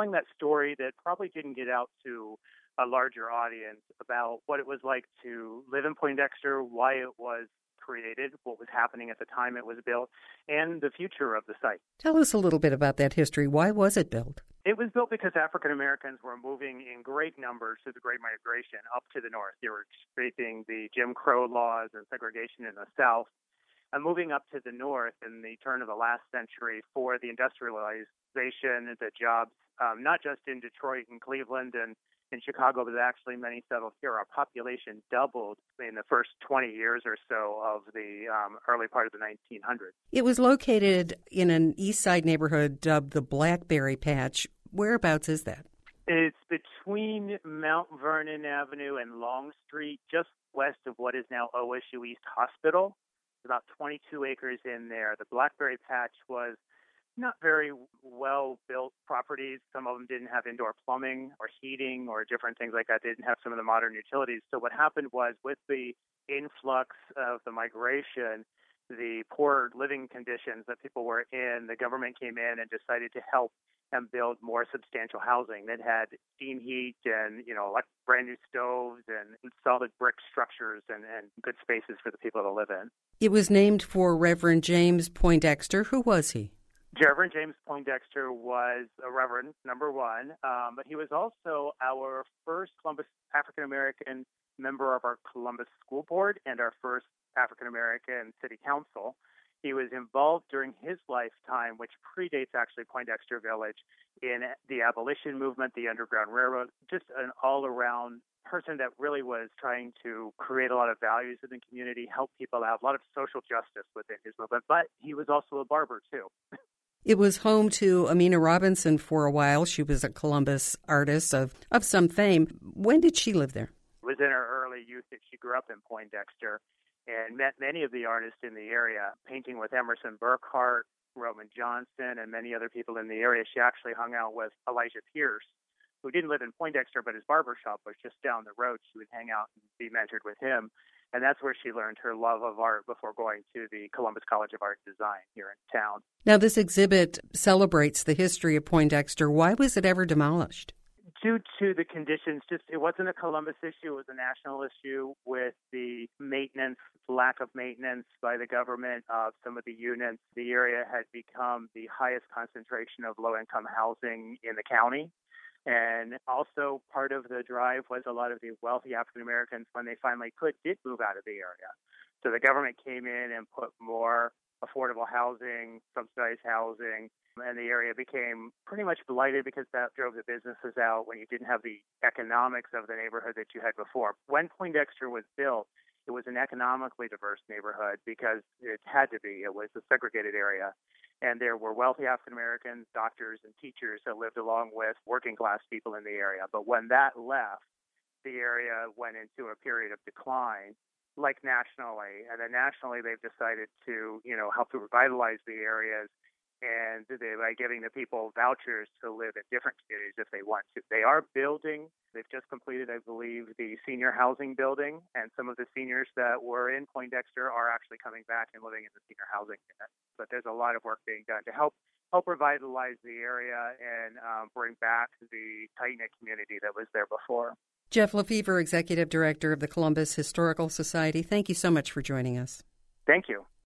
telling that story that probably didn't get out to a larger audience about what it was like to live in Poindexter, why it was created, what was happening at the time it was built, and the future of the site. Tell us a little bit about that history. Why was it built? It was built because African Americans were moving in great numbers through the Great Migration up to the north. They were escaping the Jim Crow laws and segregation in the South and moving up to the north in the turn of the last century for the industrialization, the jobs, not just in Detroit and Cleveland and in Chicago, but actually many settled here. Our population doubled in the first 20 years or so of the early part of the 1900s. It was located in an east side neighborhood dubbed the Blackberry Patch. Whereabouts is that? It's between Mount Vernon Avenue and Long Street, just west of what is now OSU East Hospital. It's about 22 acres in there. The Blackberry Patch was not very well-built properties. Some of them didn't have indoor plumbing or heating or different things like that. They didn't have some of the modern utilities. So what happened was with the influx of the migration, the poor living conditions that people were in, the government came in and decided to help and build more substantial housing that had steam heat and, like brand new stoves and solid brick structures and good spaces for the people to live in. It was named for Reverend James Poindexter. Who was he? Reverend James Poindexter was a reverend, number one, but he was also our first African-American member of our Columbus School Board and our first African-American city council. He was involved during his lifetime, which predates actually Poindexter Village, in the abolition movement, the Underground Railroad, just an all-around person that really was trying to create a lot of values in the community, help people out, a lot of social justice within his movement. But he was also a barber, too. It was home to Amina Robinson for a while. She was a Columbus artist of some fame. When did she live there? It was in her early youth that she grew up in Poindexter and met many of the artists in the area, painting with Emerson Burkhart, Roman Johnson, and many other people in the area. She actually hung out with Elijah Pierce, who didn't live in Poindexter, but his barber shop was just down the road. She would hang out and be mentored with him. And that's where she learned her love of art before going to the Columbus College of Art and Design here in town. Now, this exhibit celebrates the history of Poindexter. Why was it ever demolished? Due to the conditions, it wasn't a Columbus issue, it was a national issue with the lack of maintenance by the government of some of the units. The area had become the highest concentration of low-income housing in the county. And also part of the drive was a lot of the wealthy African Americans, when they finally did move out of the area. So the government came in and put more affordable housing, subsidized housing, and the area became pretty much blighted because that drove the businesses out when you didn't have the economics of the neighborhood that you had before. When Poindexter was built, it was an economically diverse neighborhood because it had to be. It was a segregated area. And there were wealthy African Americans, doctors, and teachers that lived along with working class people in the area. But when that left, the area went into a period of decline, like nationally. And then nationally, they've decided to, help to revitalize the areas and by giving the people vouchers to live in different communities if they want to. They are building. They've just completed, I believe, the senior housing building, and some of the seniors that were in Poindexter are actually coming back and living in the senior housing unit. But there's a lot of work being done to help revitalize the area and bring back the tight-knit community that was there before. Jeff Lefevre, Executive Director of the Columbus Historical Society, thank you so much for joining us. Thank you.